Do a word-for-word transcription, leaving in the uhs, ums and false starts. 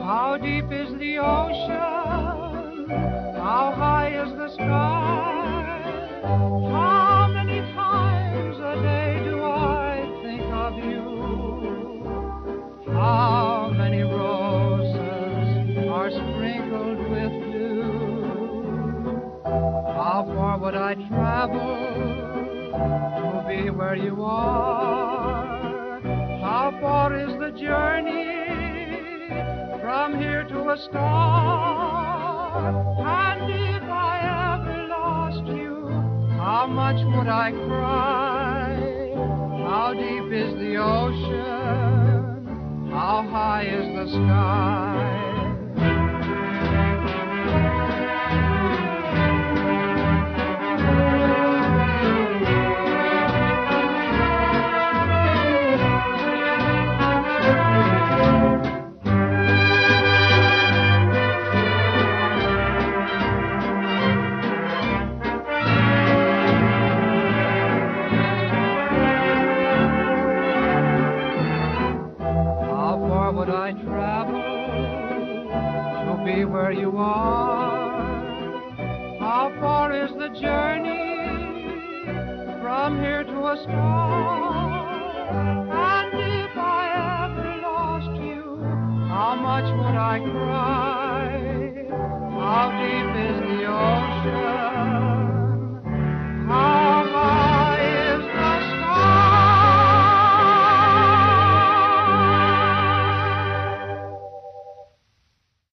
How deep is the ocean? How high is the sky? How many times a day do I think of you? How many roses are sprinkled with dew? How far would I travel to be where you are? How far is the journey from here to a star? And if I ever lost you, how much would I cry? How deep is the ocean? How high is the sky? Would I travel to be where you are? How far is the journey from here to a star? And if I ever lost you, how much would I cry? How deep